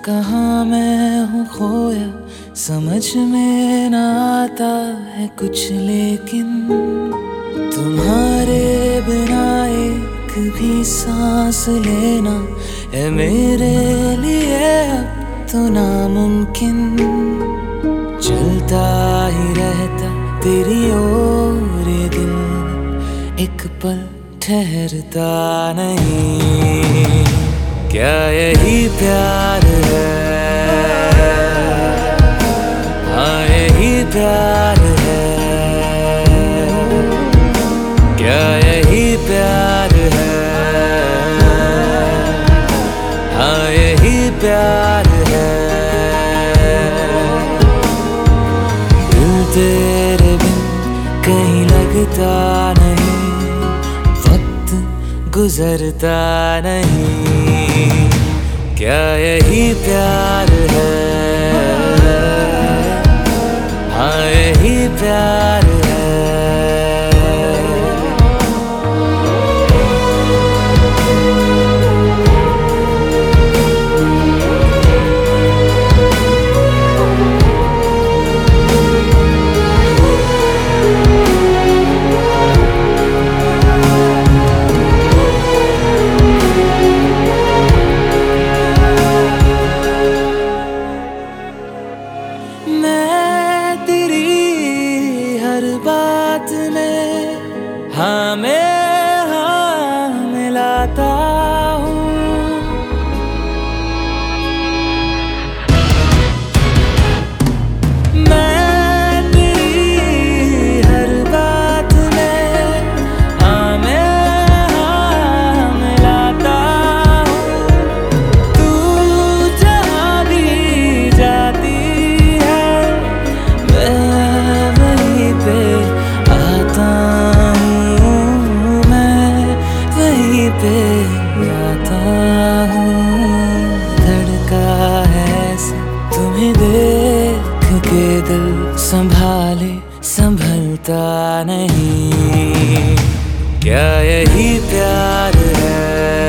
कहाँ मैं हूँ खोया, समझ में ना आता है कुछ, लेकिन तुम्हारे बिना एक भी सांस लेना है मेरे लिए अब तो नामुमकिन। चलता ही रहता तेरी ओर ये दिल, एक पल ठहरता नहीं। क्या यही प्यार है? हाँ यही प्यार है। क्या यही प्यार है? हाँ यही प्यार है। दिल तेरे बिन कहीं लगता नहीं, वक्त गुजरता नहीं। क्या यही प्यार है? हाँ यही प्यार है। मैं तेरी हर बात में हाँ मिलाता हूँ। मैं तेरी हर बात में हाँ मिलाता हूँ। तू जहाँ भी जाती पे आता हूँ। धड़का है ऐसे तुम्हें देख के दिल, संभाले संभलता नहीं। क्या यही प्यार है?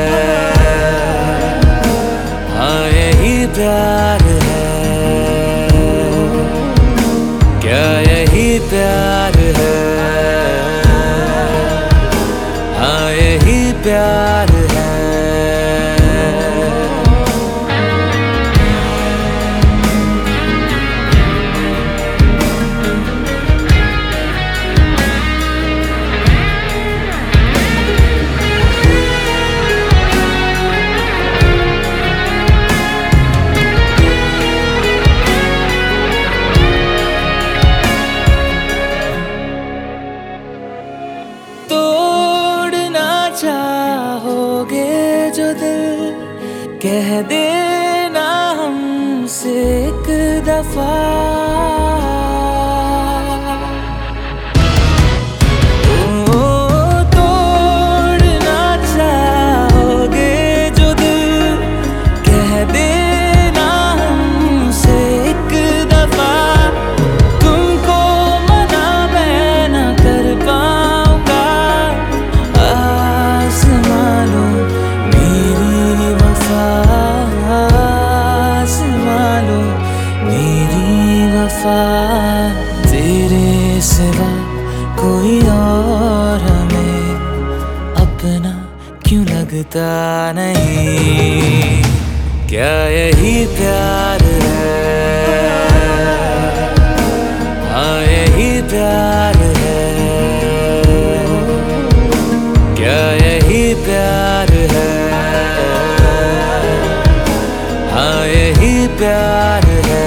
हाँ यही प्यार है। क्या यही प्यार है? हाँ यही प्यार है। चाहोगे जो दिल, कह देना हमसे एक दफा। तोड़ना चाहोगे जो दिल, कह देना हमसे एक दफा। तुमको मना मैं न कर पाऊंगा, तेरे सिवा कोई और हमें अपना क्यों लगता नहीं। क्या यही प्यार है? हाँ यही प्यार है। क्या यही प्यार है? हाँ यही प्यार है।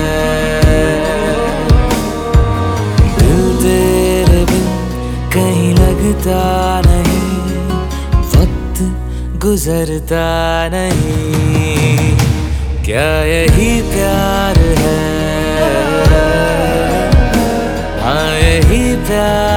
कहीं लगता नहीं, वक्त गुजरता नहीं। क्या यही प्यार है? हाँ यही प्यार